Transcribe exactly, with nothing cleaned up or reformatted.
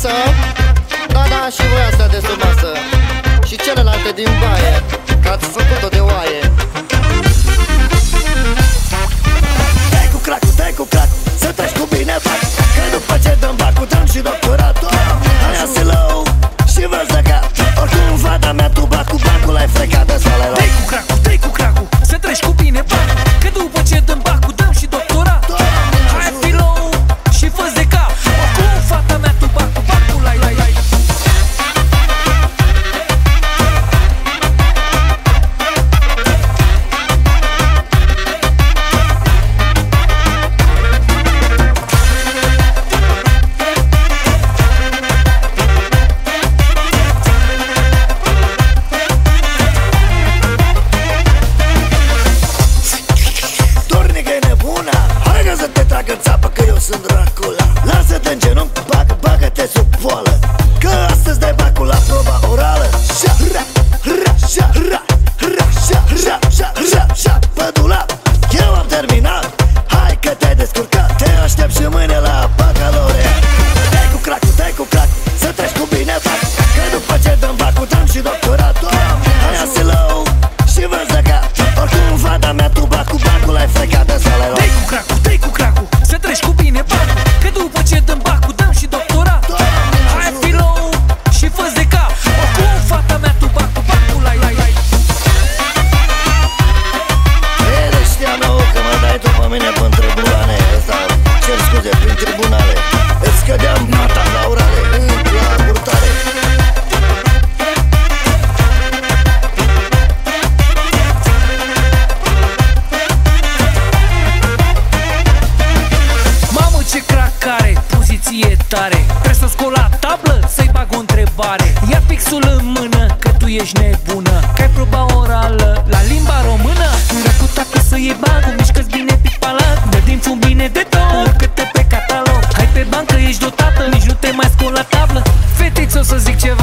masă. Da, da, și voi astea de sub masă. Și celelalte din baie, că ați făcut-o de oaie. Dai cu cracu, dai cu cracu, să treci cu bine, fac. Că după ce dăm bacul, dăm și doctoratul. Aia slow și văd să ca. Oricum fata mea, tu bacul, bacul ai frecat de soarele. Dai cu cracu, dai cu cracu, să treci cu bine, fac. Că după ce dăm bacul, dăm și doctoratul. Hai flow și fă de cap. Oricum fata mea, tu bacul, bacul ai, ai, ai. Să te tragă țapă că eu sunt Dracula. Lasă-te în genunchi, bagă, bagă-te sub poală. Că astăzi dai bacul la proba orală. Șa, ra, ra, șa, ra, ra, șa, ra, șa, ra, șa, pădula. Eu am terminat, hai că te-ai descurcat. Te aștept și mâine la bacalaureat. Dai cu cracu, dai cu cracu, să treci cu bine, fac. Că după ce dăm bacul, dăm și doctoratul. Aia slow și văd să ca. Oricum fata mea, tu bacul, bacul ai frecat de soarele. Dai cu cracu, dai cu cracu, să treci cu bine, bacul. Că după ce dăm bacul, dăm și doctoratul. Hai flow și fă de cap. Oricum fata mea, tu bacul, bacul ai, ai, ai. Ele știa nouă că mă dai tu pe mine până tribunale. Ăsta, cer scuze, prin tribunale. Îți scădeam nota la orale, la burtare. Poziție tare, trebuie să scol la tablă, să-i bag o întrebare. Ia pixul în mână, că tu ești nebună. Că-ai proba orală la limba română. Cu tată să iei bagul, mișcă-ți bine pic-palat. Dă din fum bine de tot, urcă-te pe catalog. Hai pe bancă, ești dotată, nici nu te mai scol la tablă. Fetiță, o să zic ceva.